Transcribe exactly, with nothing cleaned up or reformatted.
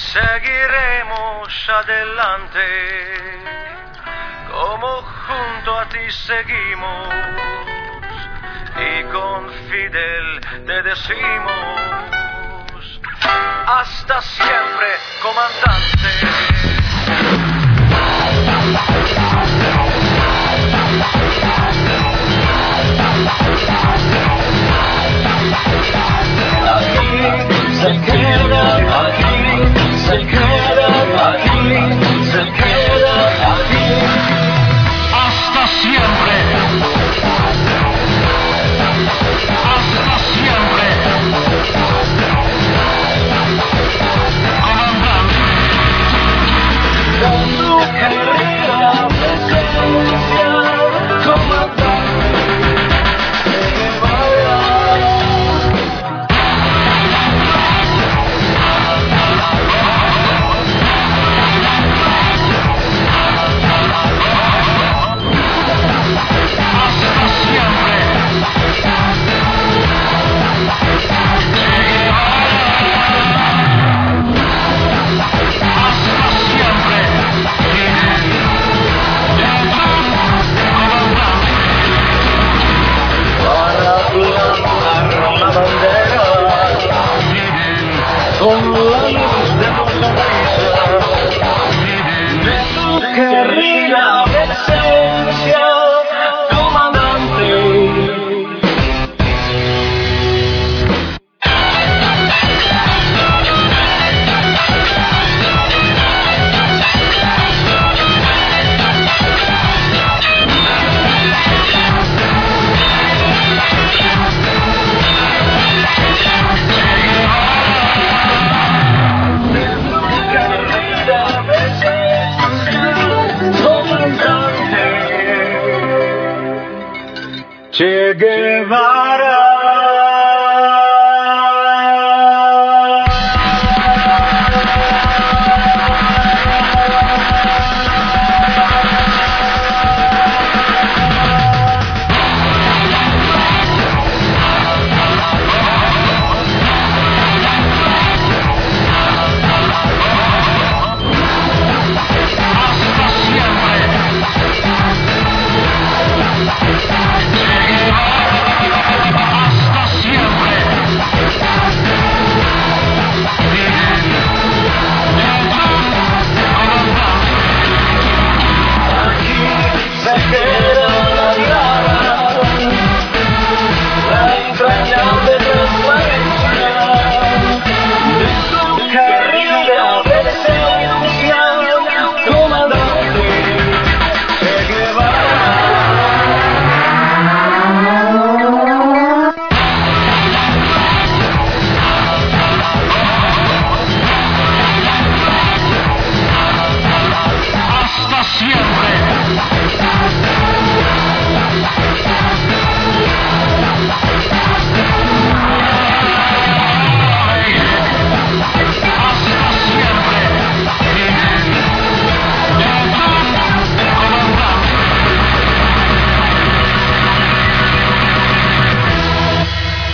Seguiremos adelante, como junto a ti seguimos, y con Fidel te decimos, hasta siempre, comandante. Aquí se queda, aquí se queda, aquí se queda, aquí hasta siempre, hasta siempre, comandante, con tu querida presencia, comandante. Con la luz de tu sonrisa, de tu querida presencia, comandante. Che Guevara. Yeah.